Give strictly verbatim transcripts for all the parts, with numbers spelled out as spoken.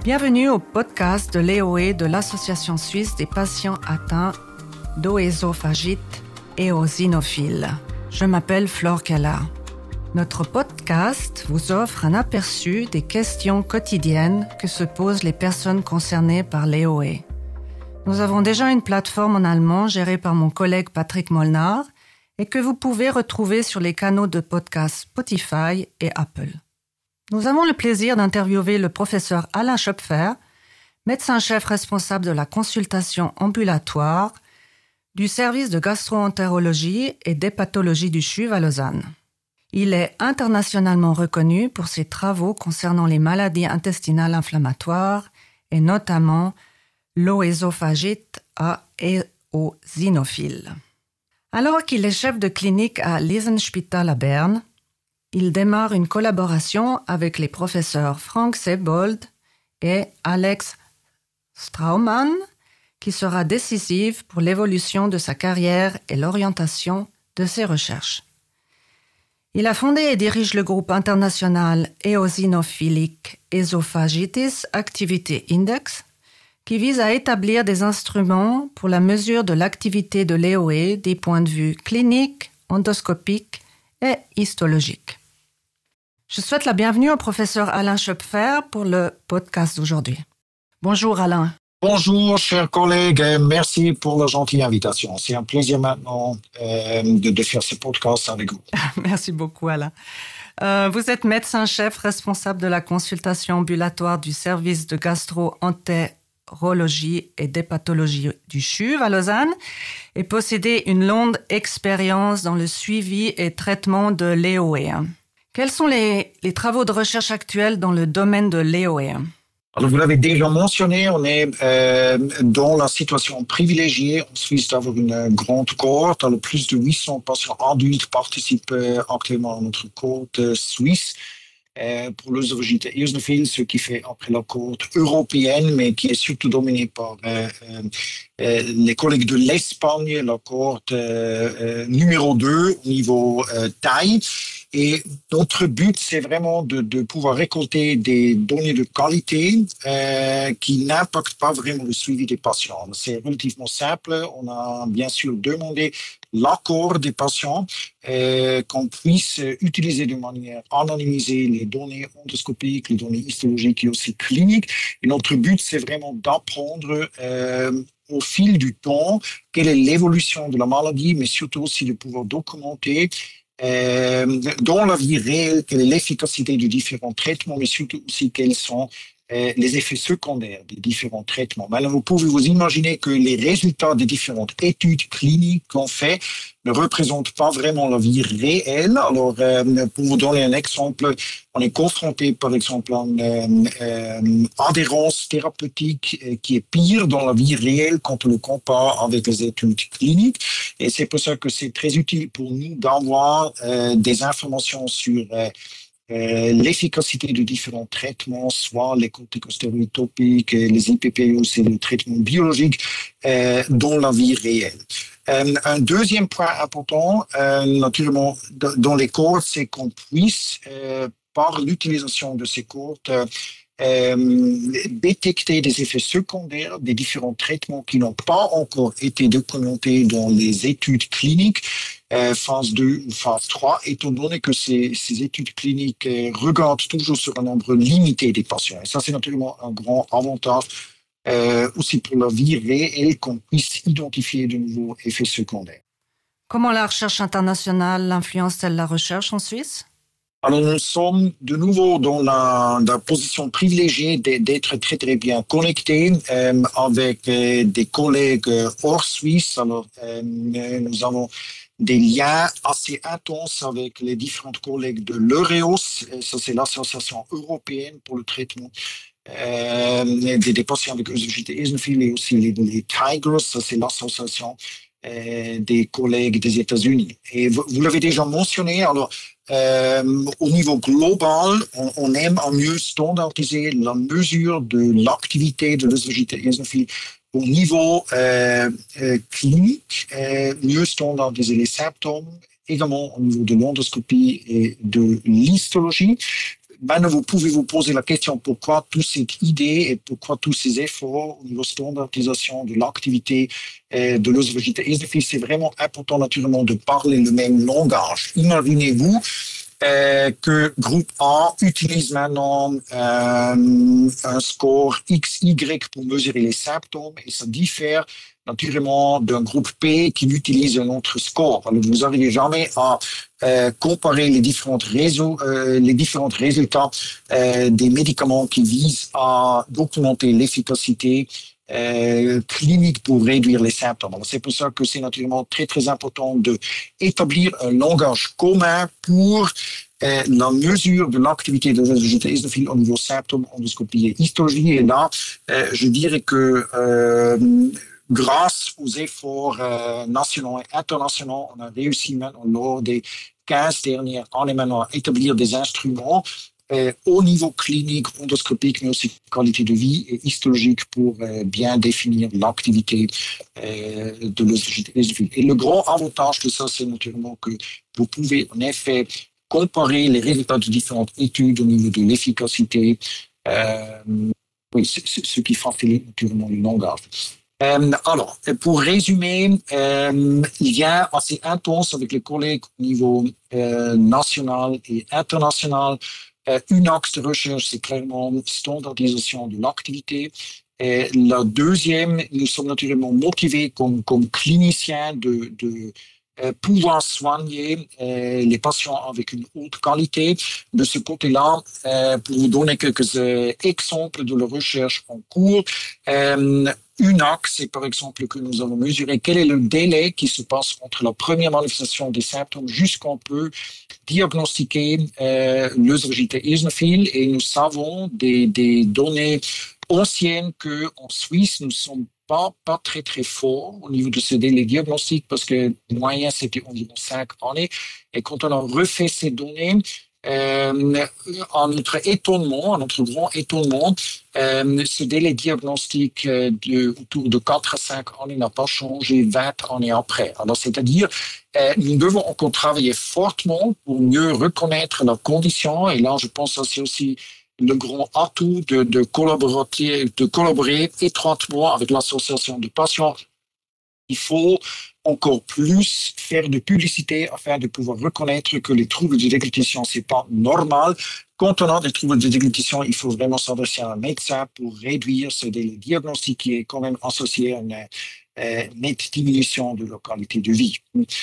Bienvenue au podcast de l'E O E de l'Association suisse des patients atteints d'œsophagite éosinophile. Je m'appelle Flore Keller. Notre podcast vous offre un aperçu des questions quotidiennes que se posent les personnes concernées par l'E O E. Nous avons déjà une plateforme en allemand gérée par mon collègue Patrick Molnar et que vous pouvez retrouver sur les canaux de podcast Spotify et Apple. Nous avons le plaisir d'interviewer le professeur Alain Schöpfer, médecin-chef responsable de la consultation ambulatoire du service de gastro-entérologie et d'hépatologie du C H U V à Lausanne. Il est internationalement reconnu pour ses travaux concernant les maladies intestinales inflammatoires et notamment l'œsophagite éosinophile. Alors qu'il est chef de clinique à Lisenspital à Berne, il démarre une collaboration avec les professeurs Frank Sebold et Alex Straumann, qui sera décisive pour l'évolution de sa carrière et l'orientation de ses recherches. Il a fondé et dirige le groupe international Eosinophilic Esophagitis Activity Index, qui vise à établir des instruments pour la mesure de l'activité de l'E O E des points de vue cliniques, endoscopiques et histologiques. Je souhaite la bienvenue au professeur Alain Schöpfer pour le podcast d'aujourd'hui. Bonjour Alain. Bonjour chers collègues, merci pour la gentille invitation. C'est un plaisir maintenant euh, de, de faire ce podcast avec vous. Merci beaucoup Alain. Euh, vous êtes médecin-chef responsable de la consultation ambulatoire du service de gastro-entérologie et d'hépatologie du C H U V à Lausanne et possédez une longue expérience dans le suivi et traitement de l'E O E. Quels sont les, les travaux de recherche actuels dans le domaine de l'E O E? Alors, vous l'avez déjà mentionné, on est euh, dans la situation privilégiée en Suisse d'avoir une grande cohorte. Alors, plus de huit cents patients adultes participent euh, actuellement à notre cohorte euh, suisse euh, pour l'œsophagite éosinophile, ce qui fait après la cohorte européenne, mais qui est surtout dominée par euh, euh, les collègues de l'Espagne, la cohorte euh, euh, numéro deux au niveau euh, taille. Et notre but, c'est vraiment de, de pouvoir récolter des données de qualité euh, qui n'impactent pas vraiment le suivi des patients. C'est relativement simple. On a bien sûr demandé l'accord des patients, euh, qu'on puisse utiliser de manière anonymisée les données endoscopiques, les données histologiques et aussi cliniques. Et notre but, c'est vraiment d'apprendre euh, au fil du temps quelle est l'évolution de la maladie, mais surtout aussi de pouvoir documenter Euh, dans la vie réelle, quelle est l'efficacité de différents traitements, mais surtout aussi quels sont euh, les effets secondaires des différents traitements. Maintenant, vous pouvez vous imaginer que les résultats des différentes études cliniques qu'on fait ne représentent pas vraiment la vie réelle. Alors, euh, pour vous donner un exemple, on est confronté, par exemple, à une euh, euh, adhérence thérapeutique euh, qui est pire dans la vie réelle quand on le compare avec les études cliniques. Et c'est pour ça que c'est très utile pour nous d'avoir euh, des informations sur euh, euh, l'efficacité de différents traitements, soit les corticostéroïdes topiques, les I P P, aussi les traitements biologiques euh, dans la vie réelle. Euh, un deuxième point important, euh, naturellement, dans les cohortes, c'est qu'on puisse, euh, par l'utilisation de ces cohortes, euh, euh, détecter des effets secondaires des différents traitements qui n'ont pas encore été documentés dans les études cliniques, euh, phase deux ou phase trois, étant donné que ces, ces études cliniques euh, regardent toujours sur un nombre limité des patients. Et ça, c'est naturellement un grand avantage Euh, aussi pour la vie réelle, qu'on puisse identifier de nouveaux effets secondaires. Comment la recherche internationale influence-t-elle la recherche en Suisse? Alors, nous sommes de nouveau dans la, la position privilégiée d'être très, très bien connectés euh, avec euh, des collègues hors Suisse. Alors, euh, nous avons des liens assez intenses avec les différents collègues de l'Eureos. Ça, c'est l'association européenne pour le traitement Euh, des, des patients avec œsophagite éosinophile et aussi les, les Tigers, ça c'est l'association euh, des collègues des États-Unis. Et vous, vous l'avez déjà mentionné, alors euh, au niveau global, on, on aime à mieux standardiser la mesure de l'activité de l'œsophagite éosinophile au niveau euh, euh, clinique, euh, mieux standardiser les symptômes, également au niveau de l'endoscopie et de l'histologie. maintenant, vous pouvez vous poser la question pourquoi toute cette idée et pourquoi tous ces efforts au niveau standardisation de l'activité euh, de l'œsophagite eosinophile. C'est vraiment important naturellement de parler le même langage. Imaginez-vous euh, que groupe A utilise maintenant euh, un score X Y pour mesurer les symptômes et ça diffère naturellement d'un groupe P qui utilise un autre score. Alors, vous n'arrivez jamais à euh, comparer les différentes réseaux, euh, les différents résultats euh, des médicaments qui visent à documenter l'efficacité euh, clinique pour réduire les symptômes. Alors, c'est pour ça que c'est naturellement très très important de établir un langage commun pour euh, la mesure de l'activité de l'œsophagite eosinophile au niveau symptômes, endoscopie et histologie. Et là, euh, je dirais que euh, grâce aux efforts euh, nationaux et internationaux, on a réussi maintenant lors des quinze dernières années maintenant à établir des instruments euh, au niveau clinique, endoscopique, mais aussi qualité de vie et histologique pour euh, bien définir l'activité euh, de l'œsophagite eosinophile. Et le grand avantage de ça, c'est naturellement que vous pouvez en effet comparer les résultats de différentes études au niveau de l'efficacité, euh, oui, c'est ce qui facilite naturellement le langage. Euh, alors, pour résumer, euh, il y a assez intense avec les collègues au niveau euh, national et international. Euh, une axe de recherche, c'est clairement standardisation de l'activité. Et la deuxième, nous sommes naturellement motivés comme, comme cliniciens de, de euh, pouvoir soigner euh, les patients avec une haute qualité. De ce côté-là, euh, pour vous donner quelques euh, exemples de la recherche en cours, euh, une axe, c'est par exemple que nous avons mesuré quel est le délai qui se passe entre la première manifestation des symptômes jusqu'on peut diagnostiquer euh, l'œsophagite eosinophile et nous savons des, des données anciennes que en Suisse nous sommes pas pas très très forts au niveau de ce délai diagnostique parce que le moyen c'était environ cinq années et quand on a refait ces données Euh, à notre étonnement, à notre grand étonnement, euh, ce délai diagnostique euh, de, autour de quatre à cinq années n'a pas changé vingt années après. Alors, c'est-à-dire, euh, nous devons encore travailler fortement pour mieux reconnaître la condition. Et là, je pense que c'est aussi le grand atout de, de collaborer, de collaborer étroitement avec l'association de patients. Il faut encore plus faire de publicité afin de pouvoir reconnaître que les troubles de déglutition, c'est pas normal. Quand on a des troubles de déglutition, il faut vraiment s'adresser à un médecin pour réduire ce délai diagnostique qui est quand même associé à une euh, nette diminution de la qualité de vie.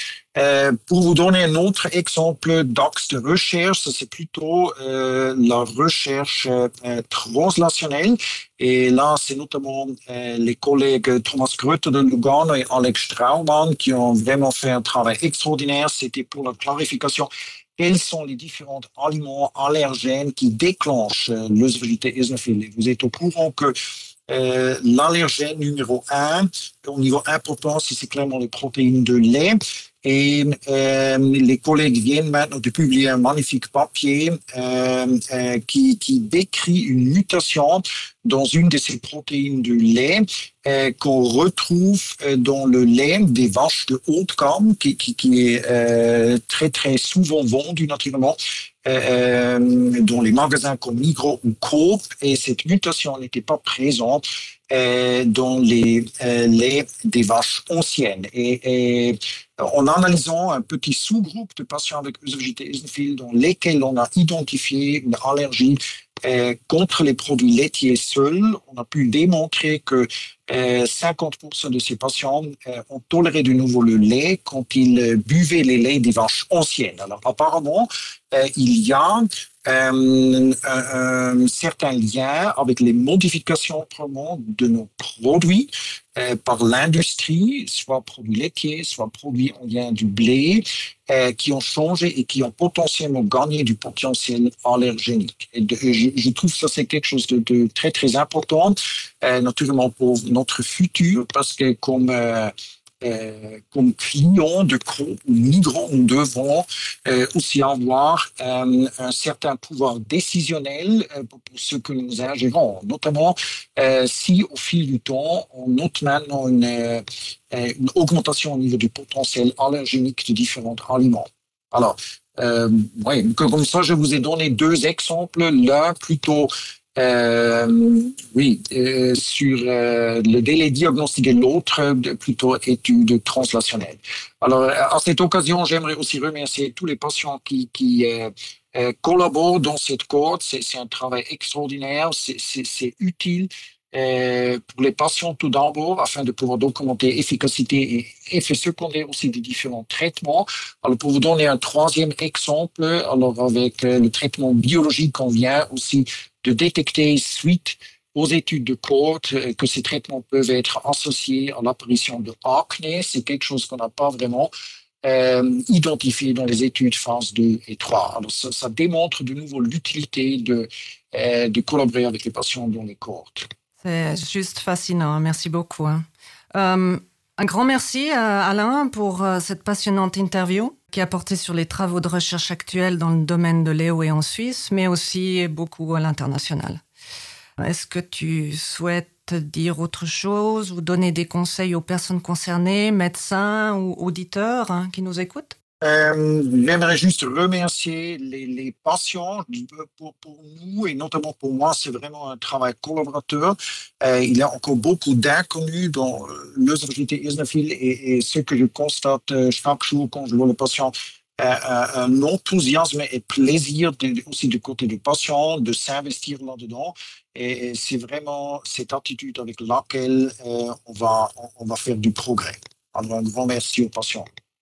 Euh, pour vous donner un autre exemple d'axe de recherche, c'est plutôt euh, la recherche euh, translationnelle. Et là, c'est notamment euh, les collègues Thomas Grötter de Lugano et Alex Straumann qui ont vraiment fait un travail extraordinaire. C'était pour la clarification quels sont les différents aliments allergènes qui déclenchent euh, l'œsophagite eosinophile. Vous êtes au courant que euh, l'allergène numéro un, au niveau important, c'est clairement les protéines de lait. Et euh, les collègues viennent maintenant de publier un magnifique papier euh, euh, qui, qui décrit une mutation dans une de ces protéines de lait euh, qu'on retrouve dans le lait des vaches de haute gamme, qui, qui, qui est euh, très très souvent vendu naturellement euh, dans les magasins comme Migros ou Coop. Et cette mutation n'était pas présente euh, dans les euh, laits des vaches anciennes. Et, et en analysant un petit sous-groupe de patients avec œsophagite eosinophile dans lesquels on a identifié une allergie euh, contre les produits laitiers seuls, on a pu démontrer que euh, cinquante pour cent de ces patients euh, ont toléré de nouveau le lait quand ils euh, buvaient les laits des vaches anciennes. Alors apparemment, euh, il y a euh, un, un certain lien avec les modifications probablement de nos produits euh, par l'industrie, soit produits laitiers, soit produits en lien du blé, euh, qui ont changé et qui ont potentiellement gagné du potentiel allergénique. Et de, je, je trouve que ça c'est quelque chose de, de très très important, euh, naturellement pour notre futur, parce que comme euh, Euh, comme client de Coop ou Migros, nous devons euh, aussi avoir euh, un certain pouvoir décisionnel euh, pour, pour ce que nous ingérons. Notamment, euh, si au fil du temps, on note maintenant une, euh, une augmentation au niveau du potentiel allergénique de différents aliments. Alors, Euh, ouais, comme ça, je vous ai donné deux exemples. L'un plutôt, euh, oui, euh, sur euh, le délai diagnostique et l'autre plutôt étude translationnelle. Alors, à cette occasion, j'aimerais aussi remercier tous les patients qui, qui euh, euh, collaborent dans cette cohorte. C'est, c'est un travail extraordinaire, c'est, c'est, c'est utile. Euh, pour les patients tout d'abord, afin de pouvoir documenter efficacité et effets secondaires aussi des différents traitements. Alors, pour vous donner un troisième exemple, alors avec euh, le traitement biologique, on vient aussi de détecter suite aux études de cohorte euh, que ces traitements peuvent être associés à l'apparition de acné. C'est quelque chose qu'on n'a pas vraiment euh, identifié dans les études phase deux et trois. Alors, ça, ça démontre de nouveau l'utilité de, euh, de collaborer avec les patients dans les cohortes. C'est juste fascinant. Merci beaucoup. Hein. Euh, un grand merci à Alain pour euh, cette passionnante interview qui a porté sur les travaux de recherche actuels dans le domaine de l'E O E en Suisse, mais aussi beaucoup à l'international. Est-ce que tu souhaites dire autre chose ou donner des conseils aux personnes concernées, médecins ou auditeurs hein, qui nous écoutent? Euh, j'aimerais juste remercier les, les patients pour, pour nous et notamment pour moi, c'est vraiment un travail collaborateur. Euh, il y a encore beaucoup d'inconnus dans l'œsophagité eosinophile et, et ce que je constate chaque jour quand je vois le patient, euh, un enthousiasme et plaisir de, aussi du côté du patient de s'investir là-dedans. Et, et c'est vraiment cette attitude avec laquelle euh, on va, on va faire du progrès. Alors un grand merci aux patients.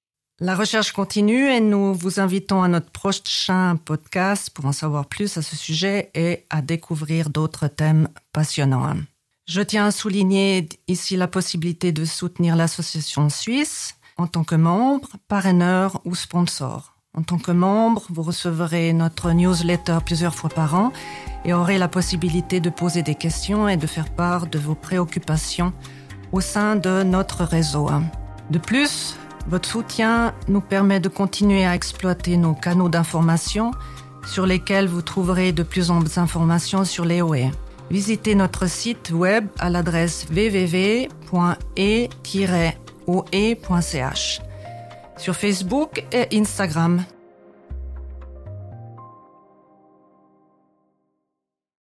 La recherche continue et nous vous invitons à notre prochain podcast pour en savoir plus à ce sujet et à découvrir d'autres thèmes passionnants. Je tiens à souligner ici la possibilité de soutenir l'association suisse en tant que membre, parraineur ou sponsor. En tant que membre, vous recevrez notre newsletter plusieurs fois par an et aurez la possibilité de poser des questions et de faire part de vos préoccupations au sein de notre réseau. De plus, votre soutien nous permet de continuer à exploiter nos canaux d'information sur lesquels vous trouverez de plus en plus d'informations sur l'E O E. Visitez notre site web à l'adresse w w w point e tiret o e point c h sur Facebook et Instagram.